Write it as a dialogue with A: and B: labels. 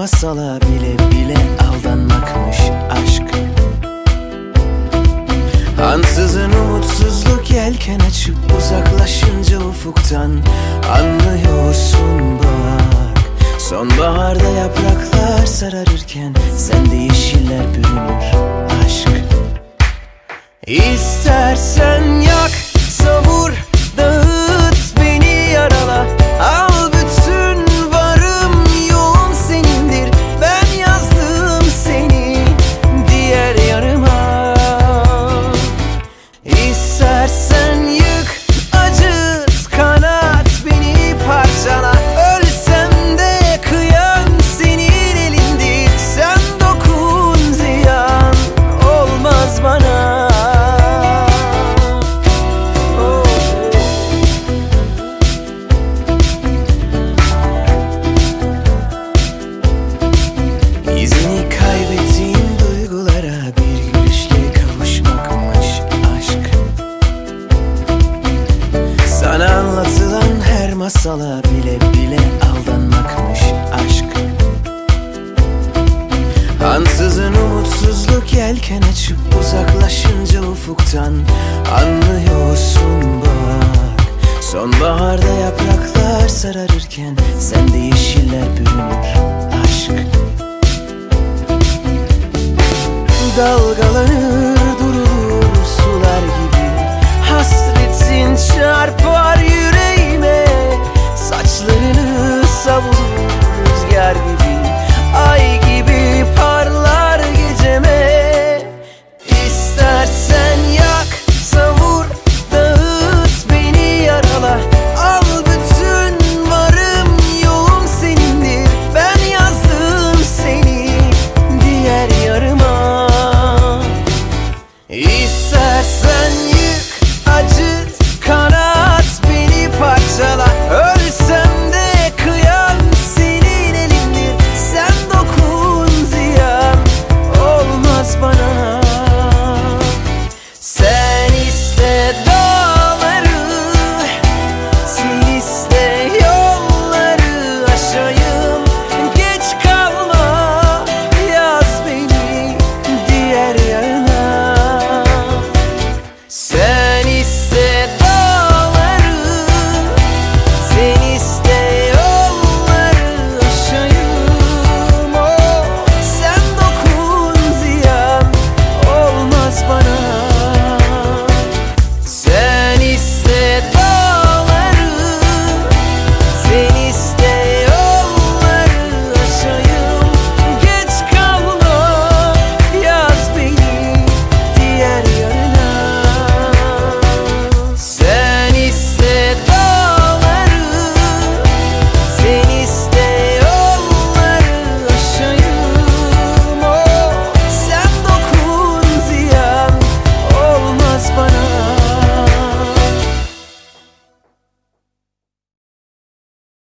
A: masala bile bile aldanmakmış aşk. Ansızın umutsuzluk yelken açıp uzaklaşınca ufuktan anlıyorsun bak. Sonbaharda yapraklar sararırken sende yeşiller bürünür aşk. İstersen yak, savur, dağıt, beni yarala. Al bütün varım yoğum senindir. Ben yazdım seni diğer yarıma. İstersen yık, acıt, kanat, beni parçala. Ölsem de kıyam senin elindir. Sen dokun, ziyan olmaz bana. İzini kaybettiğim duygulara bir gülüşle kavuşmakmış aşk. Sana anlatılan her masala bile bile aldanmakmış aşk. Ansızın umutsuzluk yelken açıp uzaklaşınca ufuktan anlıyorsun bak. Sonbaharda yapraklar sararırken sende yeşiller bürünür aşk. Dalgalanır durur sular gibi, hasretin çarpar yüreğime.